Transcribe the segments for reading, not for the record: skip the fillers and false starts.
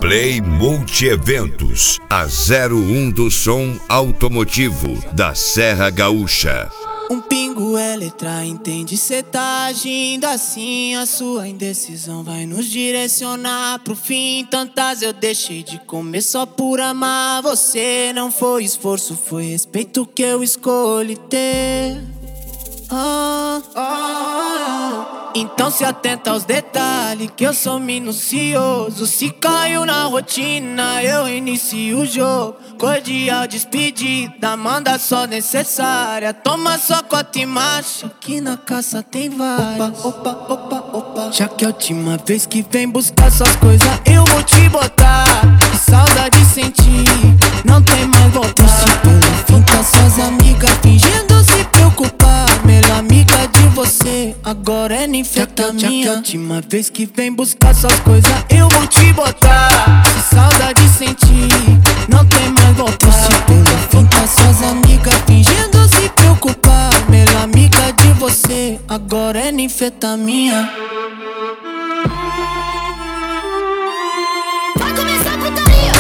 Play Multieventos, a 01 do som automotivo da Serra Gaúcha. Um pingo é letra, entende? Cê tá agindo assim, a sua indecisão vai nos direcionar pro fim. Tantas eu deixei de comer só por amar você. Não foi esforço, foi respeito que eu escolhi ter. Então se atenta aos detalhes, que eu sou minucioso. Se caiu na rotina, eu inicio o jogo. Cordial despedida, manda só necessária. Toma sua cota e marcha, que na caça tem várias. Opa. Já que é a última vez que vem buscar suas coisas, eu vou te botar. Que saudade sentir, não tem mais volta. Se pelo fim com suas amigas fingindo se preocupar. Melhor amiga de você, agora é ninfetamina. Já que é a última vez que vem buscar suas coisas, eu vou te botar. Se saudade sentir, não tem mais volta. Se pelo fim com suas amigas fingindo se preocupar. Melhor amiga de você, agora é ninfetamina. Vai começar a putaria.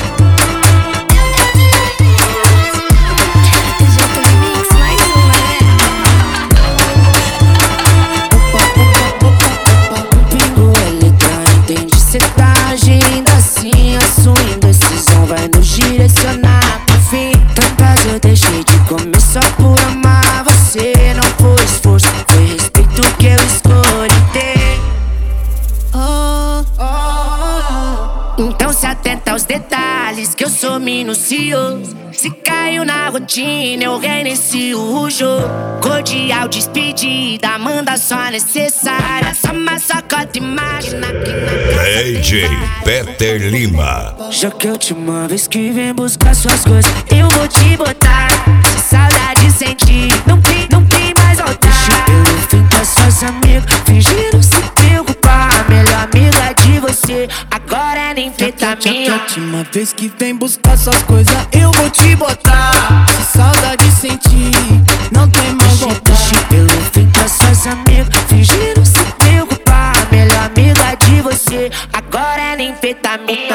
Cê tá agindo assim, a sua indecisão vai nos direcionar pro fim. Tantas eu deixei de comer só por amar você. Não foi esforço, foi respeito que eu escolhi ter. Então se atenta aos detalhes, que eu sou minucioso. Se caiu na rotina, eu reinicio o jogo. Cordial despedida, manda só necessária. Toma só cota e máquina, que na casa DJ Peter Lima. Já que é a última vez que vem buscar suas coisas, eu vou te botar. Se saudade sentir, não tem mais voltar. Deixa pelo fim com suas amigas fingindo se preocupar. Melhor amiga de você, agora é ninfetamina. Já que é a última vez que vem buscar suas coisas, eu vou te botar. Se saudade sentir, não tem mais volta. Deixa pelo fim com suas amigas fingindo se preocupar. Melhor amiga de você, agora é ninfetamina.